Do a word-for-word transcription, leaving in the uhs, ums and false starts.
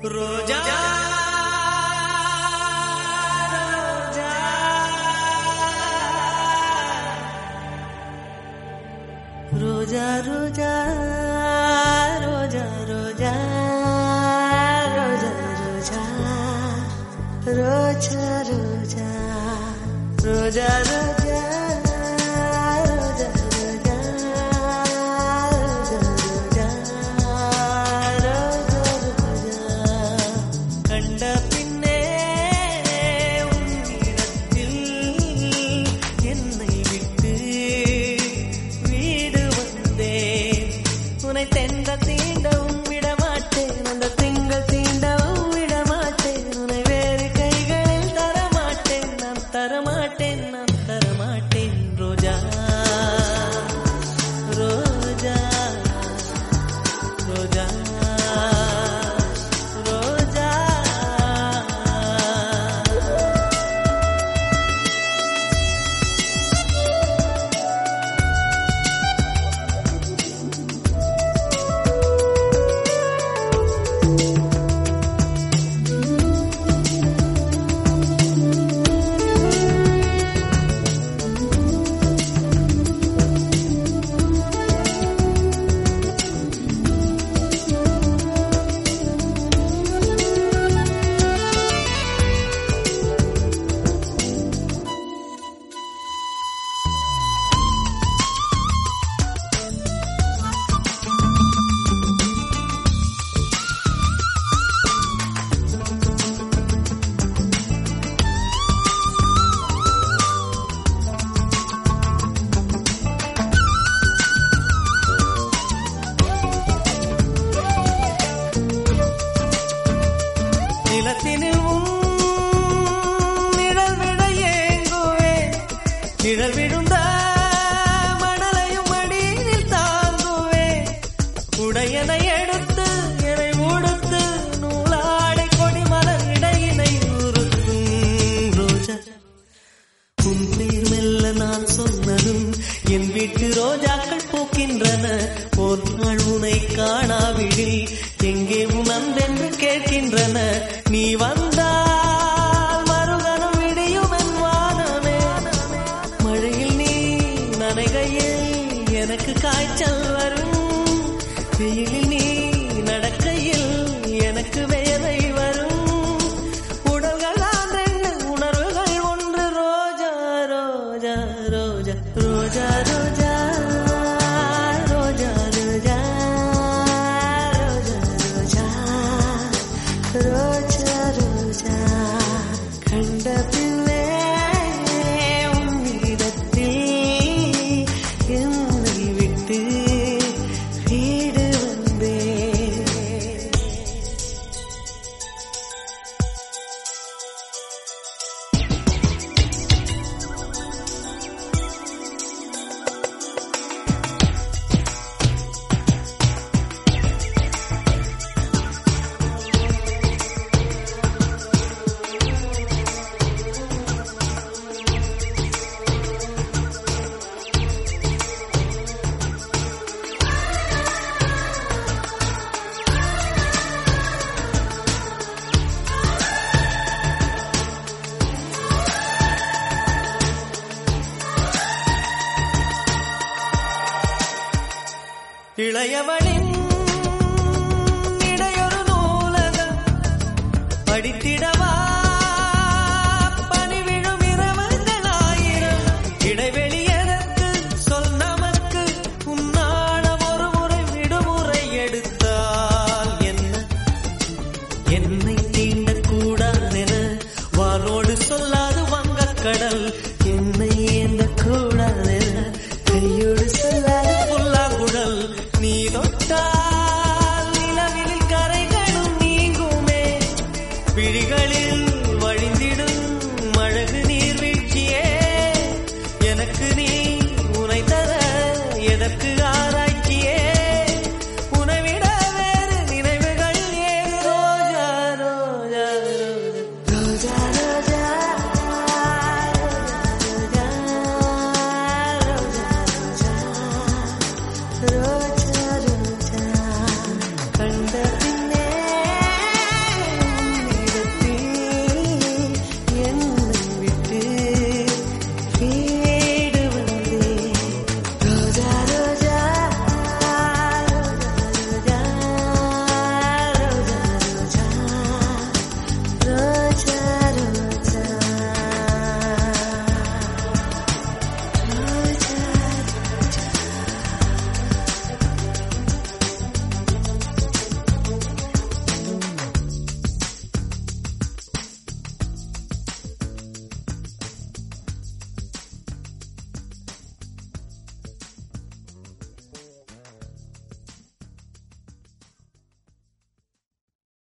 ரோஜா ரோஜா ரோஜா ரோஜா ரோஜா ரோஜா ரோஜா ரோஜா ரோஜா ரோஜா ரோஜா நிழல் விழுந்த மணலையும் மடியில் தாங்குவே உடையனை எடுத்து என்னை உடுத்து நூலாடை கொடி மலர் இடையினை உறுத்தும் ரோஜா உன் பேர் மெல்ல நான் சொன்னதும் என் வீட்டு ரோஜாக்கள் பூக்கின்றன ஒரு நாள் உனை காணாவிடில் எங்கே உன் அன்பென்று கேட்கின்றன நீ வந்தால் மறுகணம் விடியும் என் வானமே மழையில் நீ நனைகையில் எனக்கு காய்ச்சல் வரும் வெயிலில் நீ நடக்கையில் எனக்கு வேலை வரும் உடல்கள் தான் ரெண்டு உணர்வுகள் ஒன்று ரோஜா ரோஜா ரோஜா ரோஜா ரோஜா ரோஜா ரோஜா கண்ட பிள்ளை உன்னிடத்தில் என்னை விட்டு வீடு வந்தேன். இளையவனே